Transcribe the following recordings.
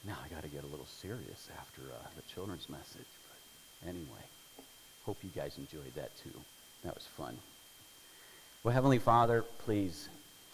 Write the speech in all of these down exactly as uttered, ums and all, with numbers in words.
Now I got to get a little serious after uh, the children's message. But anyway, hope you guys enjoyed that too. That was fun. Well, Heavenly Father, please,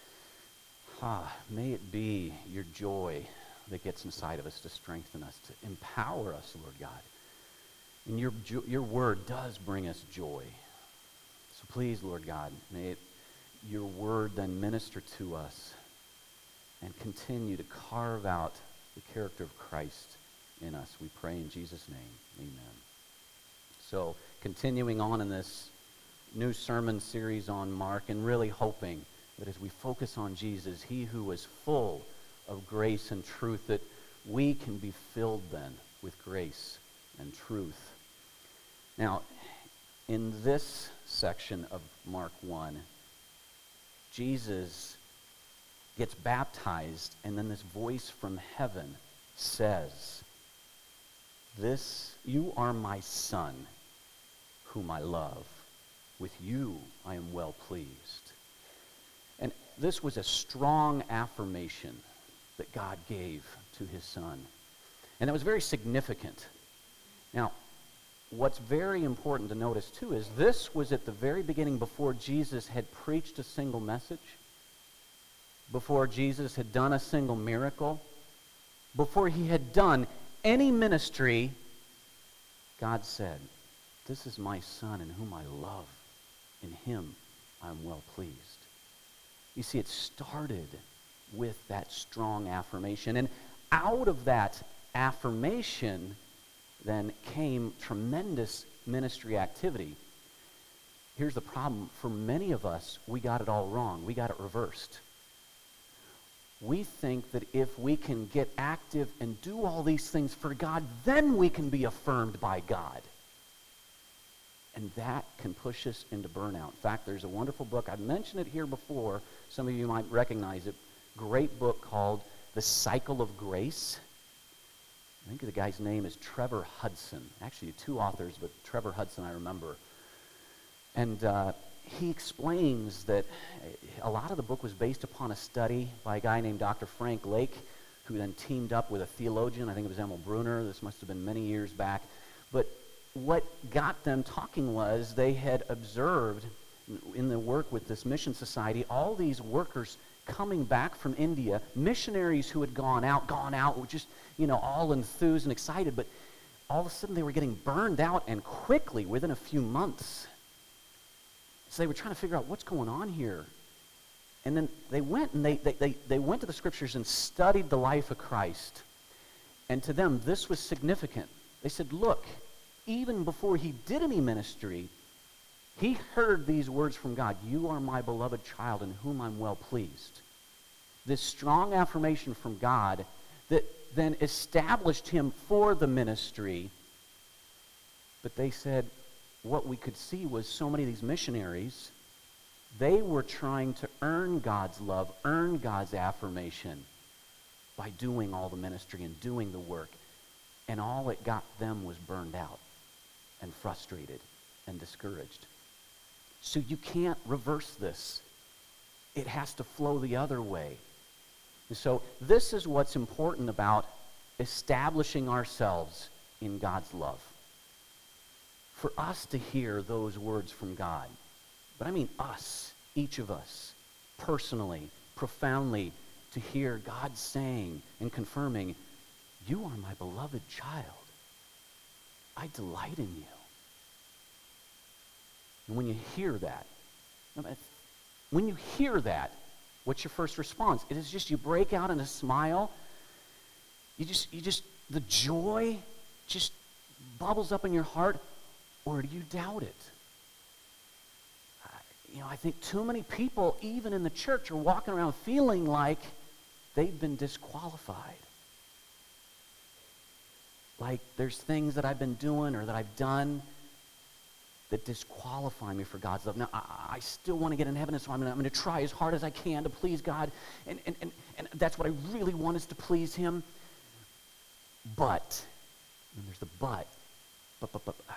ah, may it be your joy that gets inside of us to strengthen us, to empower us, Lord God. And your jo- your word does bring us joy. So please, Lord God, may it, your word then minister to us and continue to carve out the character of Christ in us. We pray in Jesus' name. Amen. So, continuing on in this new sermon series on Mark, and really hoping that as we focus on Jesus, he who was full of grace and truth, that we can be filled then with grace and truth. Now, in this section of Mark one, Jesus gets baptized, and then this voice from heaven says, "This, you are my Son, whom I love. With you I am well pleased." And this was a strong affirmation that God gave to his Son. And that was very significant. Now, what's very important to notice, too, is this was at the very beginning before Jesus had preached a single message, before Jesus had done a single miracle, before he had done any ministry. God said, "This is my Son in whom I love. In him I am well pleased." You see, it started with that strong affirmation. And out of that affirmation then came tremendous ministry activity. Here's the problem. For many of us, we got it all wrong. We got it reversed. We think that if we can get active and do all these things for God, then we can be affirmed by God. And that can push us into burnout. In fact, there's a wonderful book. I've mentioned it here before. Some of you might recognize it. Great book called The Cycle of Grace. I think the guy's name is Trevor Hudson. Actually, two authors, but Trevor Hudson I remember. And uh, he explains that a lot of the book was based upon a study by a guy named Doctor Frank Lake, who then teamed up with a theologian. I think it was Emil Brunner. This must have been many years back. But what got them talking was they had observed in the work with this mission society all these workers coming back from India, missionaries who had gone out, gone out, were just, you know, all enthused and excited, but all of a sudden they were getting burned out, and quickly, within a few months. So they were trying to figure out what's going on here. And then they went and they, they, they, they went to the scriptures and studied the life of Christ. And to them, this was significant. They said, look, even before he did any ministry, he heard these words from God, "You are my beloved child in whom I'm well pleased." This strong affirmation from God that then established him for the ministry. But they said what we could see was so many of these missionaries, they were trying to earn God's love, earn God's affirmation by doing all the ministry and doing the work. And all it got them was burned out and frustrated and discouraged. So you can't reverse this. It has to flow the other way. And so this is what's important about establishing ourselves in God's love. For us to hear those words from God, but I mean us, each of us, personally, profoundly, to hear God saying and confirming, "You are my beloved child. I delight in you." And when you hear that, when you hear that, what's your first response? It is just you break out in a smile. You just, you just, the joy just bubbles up in your heart, or do you doubt it? Uh, you know, I think too many people, even in the church, are walking around feeling like they've been disqualified. Like there's things that I've been doing or that I've done that disqualify me for God's love. Now, I, I still want to get in heaven, and so I'm going to try as hard as I can to please God, and, and, and, and that's what I really want, is to please him. But, and there's the but, but, but, but.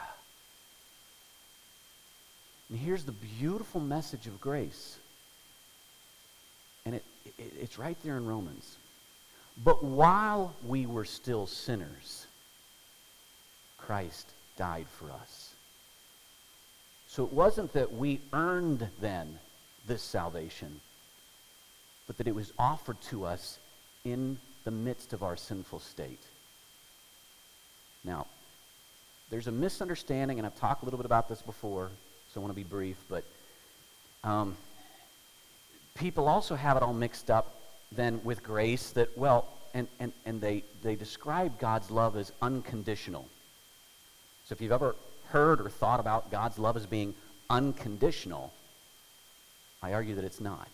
And here's the beautiful message of grace, and it, it it's right there in Romans. But while we were still sinners, Christ died for us. So it wasn't that we earned then this salvation, but that it was offered to us in the midst of our sinful state. Now, there's a misunderstanding, and I've talked a little bit about this before, so I want to be brief, but um, people also have it all mixed up then with grace that, well, and, and, and they, they describe God's love as unconditional. So if you've ever heard or thought about God's love as being unconditional, I argue that it's not.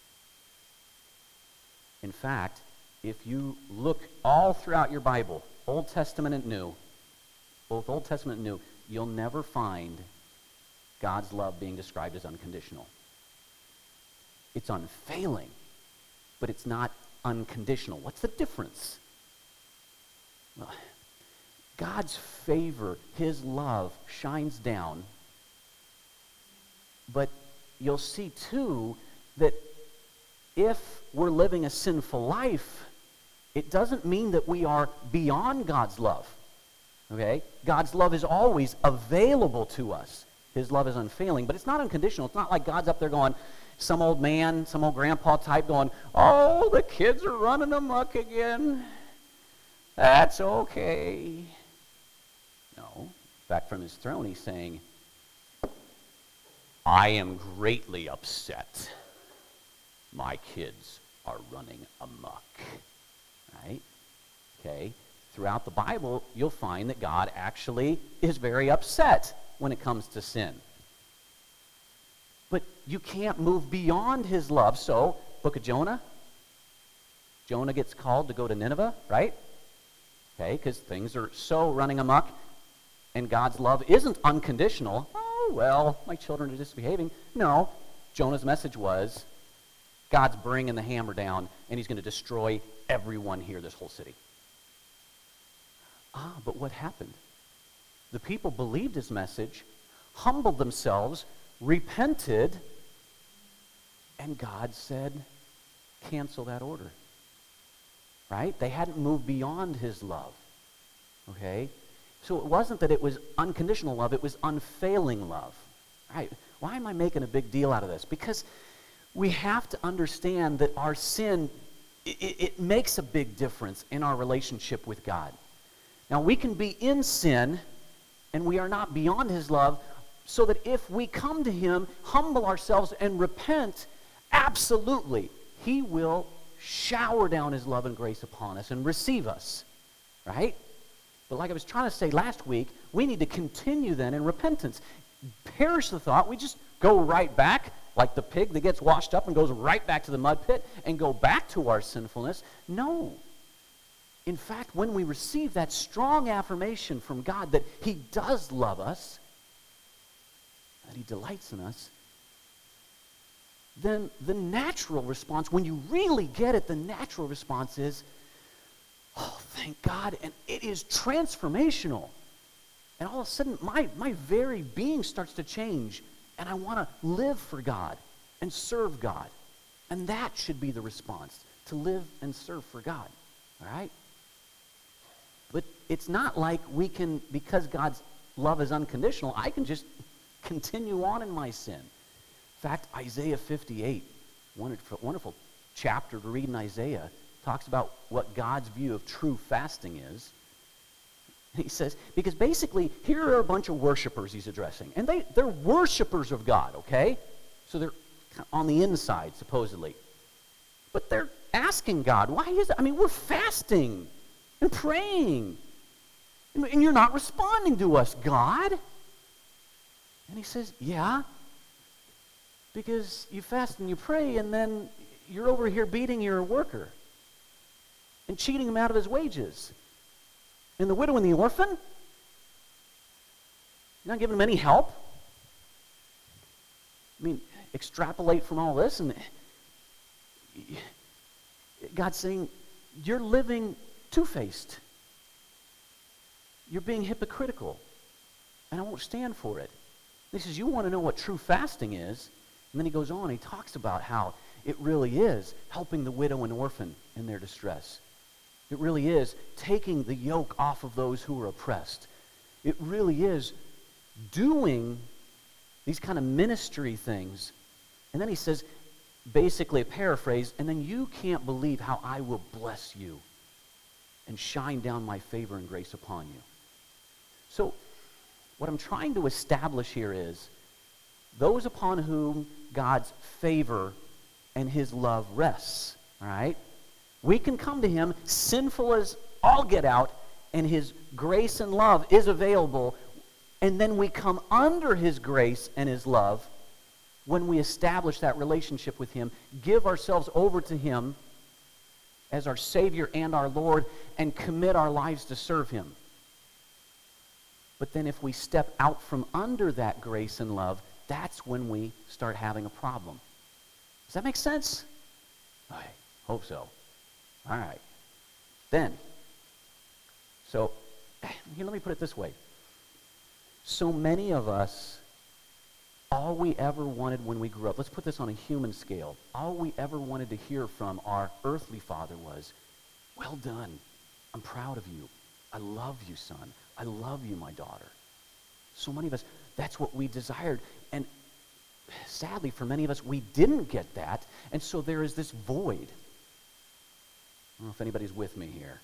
In fact, if you look all throughout your Bible, Old Testament and New, both Old Testament and New, you'll never find God's love being described as unconditional. It's unfailing, but it's not unconditional. What's the difference? Well, God's favor, his love, shines down, but you'll see too that if we're living a sinful life, it doesn't mean that we are beyond God's love. Okay? God's love is always available to us. His love is unfailing, but it's not unconditional. It's not like God's up there going, some old man, some old grandpa type going, oh, the kids are running amok again. That's okay. No. Back from his throne, he's saying, I am greatly upset. My kids are running amok. Right? Okay? Throughout the Bible, you'll find that God actually is very upset when it comes to sin. But you can't move beyond his love. So, book of Jonah, Jonah gets called to go to Nineveh, right? Okay, because things are so running amok, and God's love isn't unconditional. Oh, well, my children are misbehaving. No, Jonah's message was, God's bringing the hammer down, and he's going to destroy everyone here, this whole city. Ah, but what happened? The people believed his message, humbled themselves, repented, and God said, cancel that order. Right? They hadn't moved beyond his love. Okay? So it wasn't that it was unconditional love, it was unfailing love. Right? Why am I making a big deal out of this? Because we have to understand that our sin, it, it makes a big difference in our relationship with God. Now, we can be in sin, and we are not beyond his love, so that if we come to him, humble ourselves, and repent, absolutely, he will shower down his love and grace upon us and receive us, right? But like I was trying to say last week, we need to continue then in repentance. Perish the thought, we just go right back, like the pig that gets washed up and goes right back to the mud pit and go back to our sinfulness. No. In fact, when we receive that strong affirmation from God that he does love us, that he delights in us, then the natural response, when you really get it, the natural response is, oh, thank God, and it is transformational. And all of a sudden, my, my very being starts to change, and I want to live for God and serve God. And that should be the response, to live and serve for God. All right? But it's not like we can, because God's love is unconditional, I can just continue on in my sin. In fact, Isaiah fifty-eight, wonderful, wonderful chapter to read in Isaiah, talks about what God's view of true fasting is. He says, because basically, here are a bunch of worshipers he's addressing. And they, they're worshipers of God, okay? So they're on the inside, supposedly. But they're asking God, why is it? I mean, we're fasting and praying. And you're not responding to us, God. And he says, yeah, because you fast and you pray, and then you're over here beating your worker and cheating him out of his wages. And the widow and the orphan, you're not giving them any help. I mean, extrapolate from all this, and God's saying, you're living two-faced. You're being hypocritical, and I won't stand for it. He says, you want to know what true fasting is? And then he goes on, he talks about how it really is helping the widow and orphan in their distress. It really is taking the yoke off of those who are oppressed. It really is doing these kind of ministry things. And then he says, basically a paraphrase, and then you can't believe how I will bless you and shine down my favor and grace upon you. So what I'm trying to establish here is those upon whom God's favor and his love rests, all right? We can come to him sinful as all get out, and his grace and love is available, and then we come under his grace and his love when we establish that relationship with him, give ourselves over to him as our Savior and our Lord, and commit our lives to serve him. But then if we step out from under that grace and love, that's when we start having a problem. Does that make sense? I hope so. All right. Then, so, here, let me put it this way. So many of us, all we ever wanted when we grew up, let's put this on a human scale, all we ever wanted to hear from our earthly father was, well done, I'm proud of you, I love you, son, I love you, my daughter. So many of us, that's what we desired. And sadly, for many of us, we didn't get that, and so there is this void. I don't know if anybody's with me here.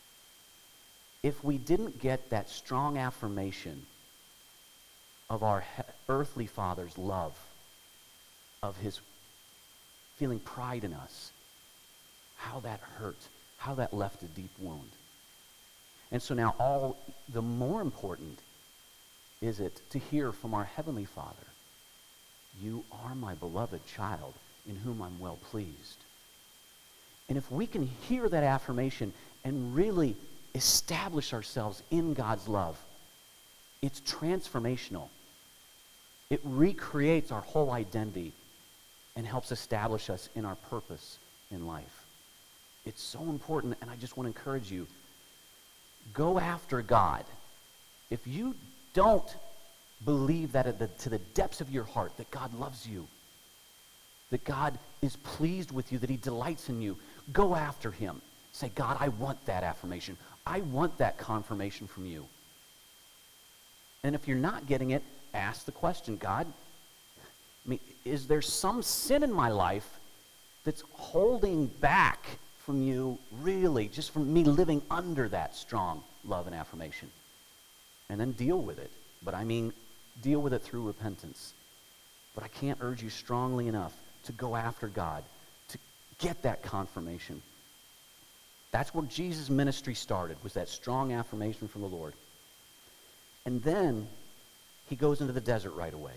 If we didn't get that strong affirmation of our he- earthly father's love, of his feeling pride in us, how that hurt, how that left a deep wound. And so now all the more important is it to hear from our Heavenly Father, you are my beloved child in whom I'm well pleased. And if we can hear that affirmation and really establish ourselves in God's love, it's transformational. It recreates our whole identity and helps establish us in our purpose in life. It's so important, and I just want to encourage you, go after God. If you don't believe that at the, to the depths of your heart that God loves you, that God is pleased with you, that he delights in you, go after him. Say, God, I want that affirmation. I want that confirmation from you. And if you're not getting it, ask the question, God, I mean, is there some sin in my life that's holding back from you, really, just from me living under that strong love and affirmation? And then deal with it. But I mean, deal with it through repentance. But I can't urge you strongly enough to go after God, to get that confirmation. That's where Jesus' ministry started, was that strong affirmation from the Lord. And then he goes into the desert right away.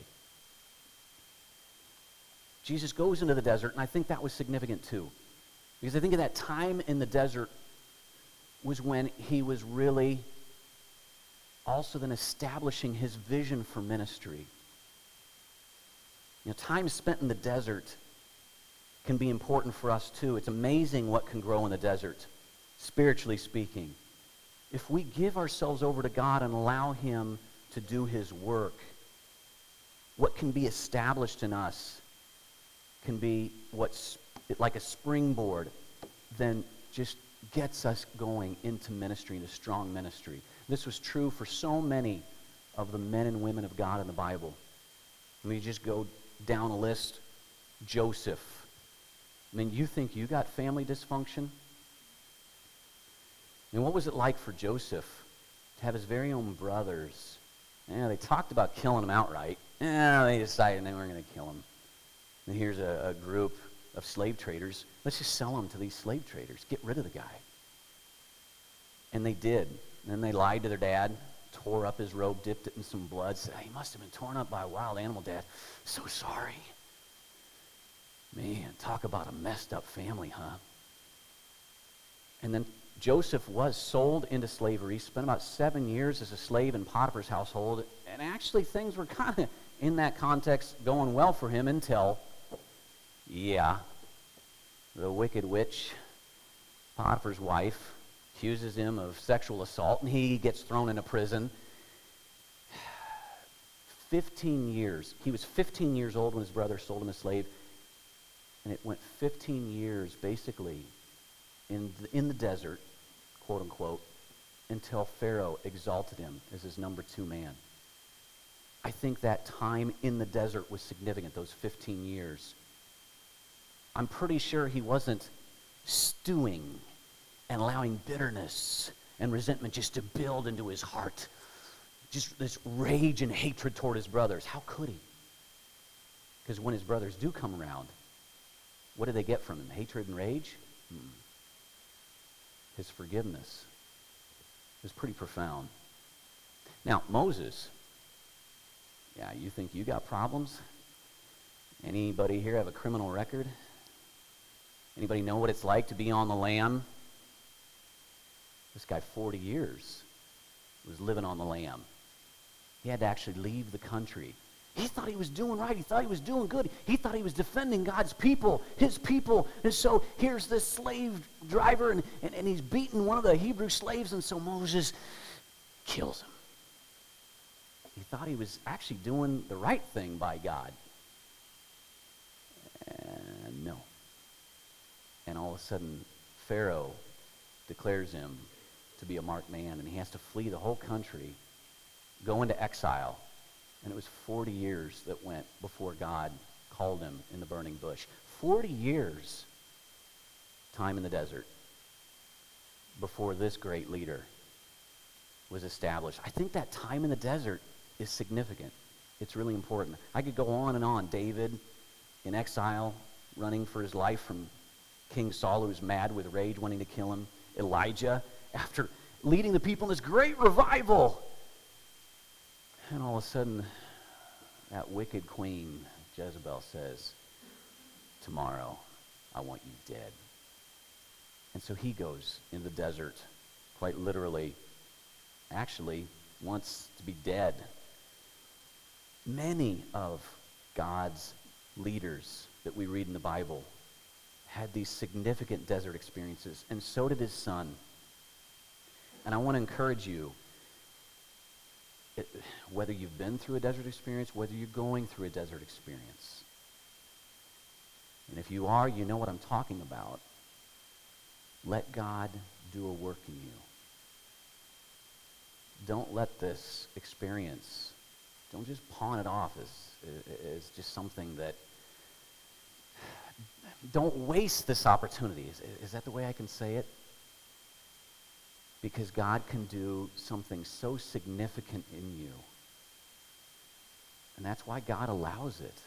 Jesus goes into the desert, and I think that was significant too. Because I think at that time in the desert was when he was really also then establishing his vision for ministry. You know, time spent in the desert can be important for us too. It's amazing what can grow in the desert, spiritually speaking. If we give ourselves over to God and allow him to do his work, what can be established in us can be what's like a springboard, then just gets us going into ministry, into strong ministry. This was true for so many of the men and women of God in the Bible. Let me just go down a list. Joseph. I mean, you think you got family dysfunction? And what was it like for Joseph to have his very own brothers? Yeah, they talked about killing him outright. Yeah, they decided they weren't going to kill him. And here's a, a group of slave traders. Let's just sell him to these slave traders. Get rid of the guy. And they did. And then they lied to their dad, tore up his robe, dipped it in some blood, said, he must have been torn up by a wild animal, Dad. So sorry. Man, talk about a messed up family, huh? And then Joseph was sold into slavery, spent about seven years as a slave in Potiphar's household, and actually things were kind of, in that context, going well for him until, yeah, the wicked witch, Potiphar's wife, accuses him of sexual assault, and he gets thrown into prison. fifteen years. He was fifteen years old when his brother sold him as a slave, and it went fifteen years, basically, in the, in the desert, quote unquote, until Pharaoh exalted him as his number two man. I think that time in the desert was significant, those fifteen years. I'm pretty sure he wasn't stewing and allowing bitterness and resentment just to build into his heart. Just this rage and hatred toward his brothers. How could he? Because when his brothers do come around, what do they get from him? Hatred and rage? Hmm. His forgiveness is pretty profound. Now, Moses, yeah, you think you got problems? Anybody here have a criminal record? Anybody know what it's like to be on the lam? This guy, forty years, was living on the lam. He had to actually leave the country. He thought he was doing right. He thought he was doing good. He thought he was defending God's people, his people. And so here's this slave driver, and, and, and he's beating one of the Hebrew slaves, and so Moses kills him. He thought he was actually doing the right thing by God. And no. And all of a sudden, Pharaoh declares him to be a marked man, and he has to flee the whole country, go into exile. And it was forty years that went before God called him in the burning bush. forty years, time in the desert, before this great leader was established. I think that time in the desert is significant. It's really important. I could go on and on. David in exile, running for his life from King Saul, who was mad with rage, wanting to kill him. Elijah, after leading the people in this great revival. And all of a sudden, that wicked queen, Jezebel, says, tomorrow, I want you dead. And so he goes in the desert, quite literally, actually wants to be dead. Many of God's leaders that we read in the Bible had these significant desert experiences, and so did his son. And I want to encourage you, it, whether you've been through a desert experience, whether you're going through a desert experience, and if you are, you know what I'm talking about. Let God do a work in you. Don't let this experience, don't just pawn it off as, as just something that, don't waste this opportunity. Is, is that the way I can say it? Because God can do something so significant in you. And that's why God allows it.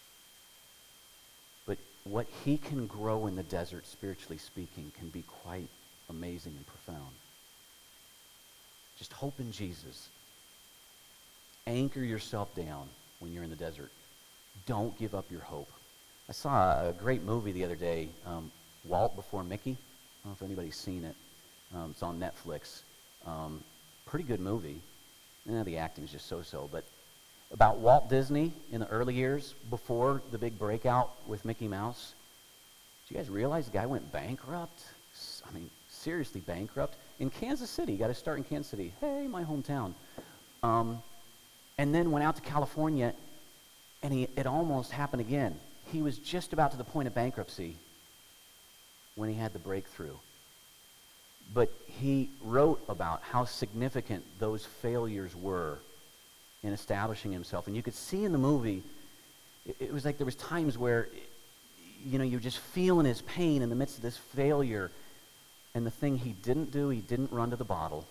But what he can grow in the desert, spiritually speaking, can be quite amazing and profound. Just hope in Jesus. Anchor yourself down when you're in the desert. Don't give up your hope. I saw a great movie the other day, um, Walt Before Mickey. I don't know if anybody's seen it. Um, it's on Netflix. Um, pretty good movie. Eh, the acting's just so-so, but about Walt Disney in the early years before the big breakout with Mickey Mouse. Do you guys realize the guy went bankrupt? I mean, seriously bankrupt. In Kansas City. He got to start in Kansas City. Hey, my hometown. Um, and then went out to California, and he, it almost happened again. He was just about to the point of bankruptcy when he had the breakthrough. But he wrote about how significant those failures were in establishing himself. And you could see in the movie, it, it was like there was times where, you know, you're just feeling his pain in the midst of this failure. And the thing he didn't do, he didn't run to the bottle.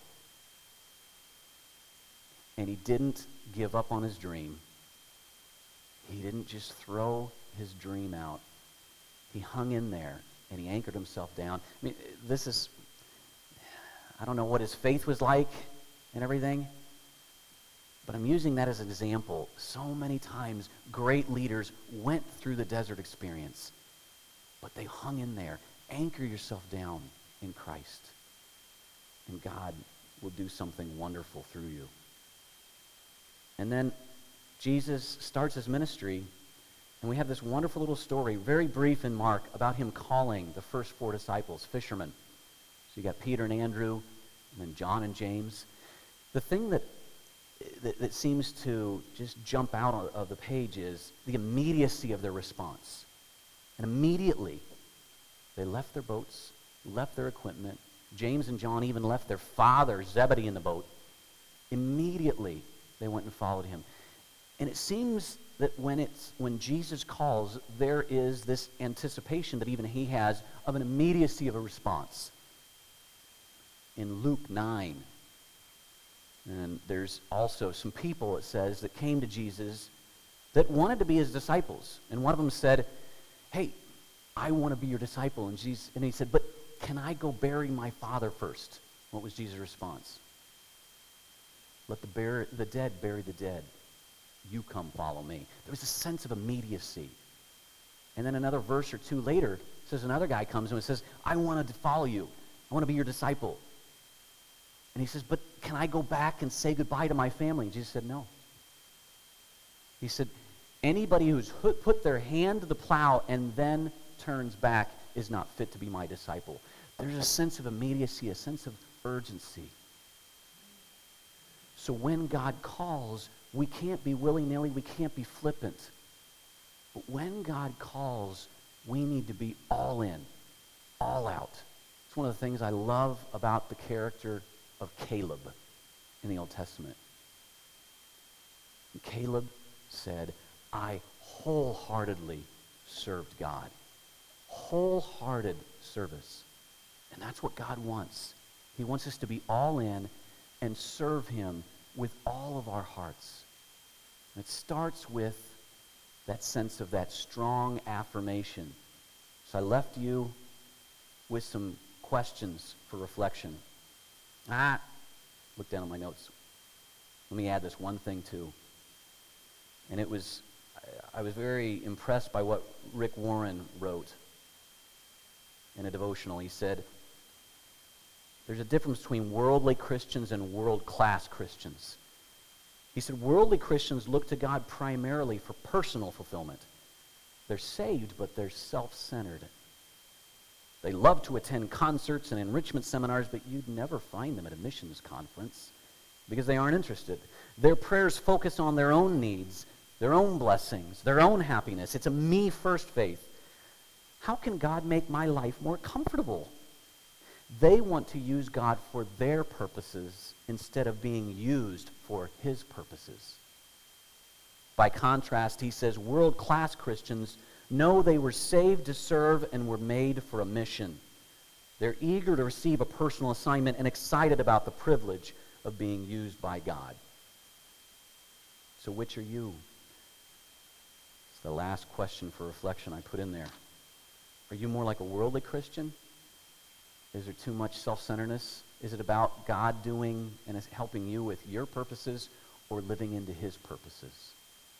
And he didn't give up on his dream. He didn't just throw his dream out. He hung in there, and he anchored himself down. I mean, this is, I don't know what his faith was like and everything, but I'm using that as an example. So many times, great leaders went through the desert experience, but they hung in there. Anchor yourself down in Christ, and God will do something wonderful through you. And then Jesus starts his ministry, and we have this wonderful little story, very brief in Mark, about him calling the first four disciples, fishermen. So you got Peter and Andrew, and then John and James. The thing that, that, that seems to just jump out of, of the page is the immediacy of their response. And immediately, they left their boats, left their equipment, James and John even left their father, Zebedee, in the boat. Immediately, they went and followed him. And it seems that when it's when Jesus calls, there is this anticipation that even he has of an immediacy of a response. In Luke nine, and there's also some people, it says, that came to Jesus that wanted to be his disciples. And one of them said, hey, I want to be your disciple. And Jesus, and he said, but can I go bury my father first? What was Jesus' response? Let the, bear, the dead bury the dead. You come follow me. There was a sense of immediacy. And then another verse or two later, says another guy comes and says, I want to follow you. I want to be your disciple. And he says, but can I go back and say goodbye to my family? And Jesus said, no. He said, anybody who's put their hand to the plow and then turns back is not fit to be my disciple. There's a sense of immediacy, a sense of urgency. So when God calls, we can't be willy-nilly, we can't be flippant. But when God calls, we need to be all in, all out. It's one of the things I love about the character of Caleb in the Old Testament. And Caleb said, I wholeheartedly served God. Wholehearted service. And that's what God wants. He wants us to be all in and serve him with all of our hearts. And it starts with that sense of that strong affirmation. So I left you with some questions for reflection. Ah, look down at my notes. Let me add this one thing too. And it was, I was very impressed by what Rick Warren wrote in a devotional. He said, there's a difference between worldly Christians and world-class Christians. He said, worldly Christians look to God primarily for personal fulfillment. They're saved, but they're self-centered. They love to attend concerts and enrichment seminars, but you'd never find them at a missions conference because they aren't interested. Their prayers focus on their own needs, their own blessings, their own happiness. It's a me-first faith. How can God make my life more comfortable? They want to use God for their purposes instead of being used for his purposes. By contrast, he says, world-class Christians know they were saved to serve and were made for a mission. They're eager to receive a personal assignment and excited about the privilege of being used by God. So which are you? It's the last question for reflection I put in there. Are you more like a worldly Christian? Is there too much self-centeredness? Is it about God doing and helping you with your purposes or living into his purposes?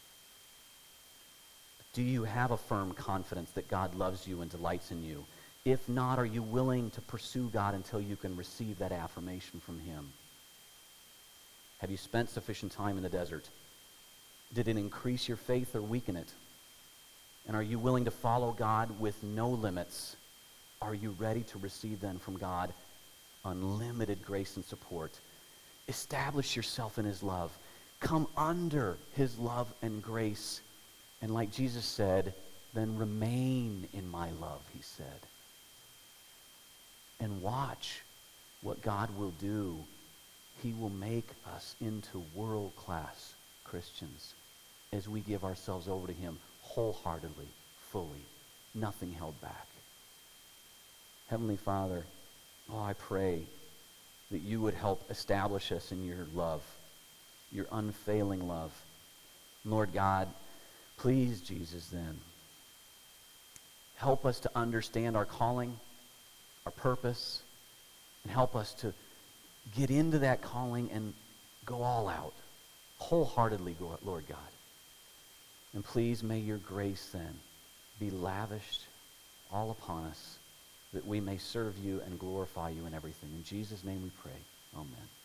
Do you have a firm confidence that God loves you and delights in you? If not, are you willing to pursue God until you can receive that affirmation from him? Have you spent sufficient time in the desert? Did it increase your faith or weaken it? And are you willing to follow God with no limits? Are you ready to receive then from God unlimited grace and support? Establish yourself in his love. Come under his love and grace. And like Jesus said, then remain in my love, he said. And watch what God will do. He will make us into world-class Christians as we give ourselves over to him wholeheartedly, fully, nothing held back. Heavenly Father, oh, I pray that you would help establish us in your love, your unfailing love. Lord God, please, Jesus, then, help us to understand our calling, our purpose, and help us to get into that calling and go all out, wholeheartedly, Lord God. And please may your grace then be lavished all upon us, that we may serve you and glorify you in everything. In Jesus' name we pray. Amen.